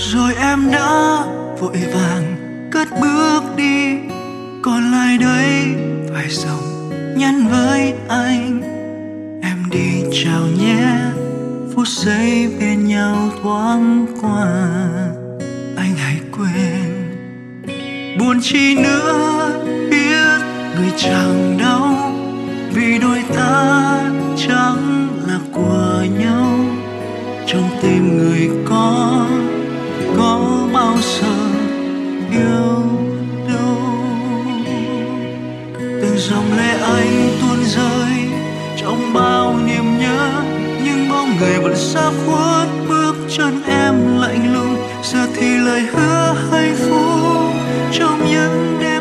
Rồi em đã vội vàng cất bước đi, còn lại đây vài dòng nhắn với anh. Em đi chào nhé, phút giây bên nhau thoáng qua. Anh hãy quên, buồn chi nữa, biết người chẳng đau, vì đôi ta chẳng là của nhau. Trong tim người có bao giờ yêu đâu. Từng dòng lệ anh tuôn rơi trong bao niềm nhớ, nhưng bóng người vẫn xa khuất, bước chân em lạnh lùng. Giờ thì lời hứa hạnh phúc trong những đêm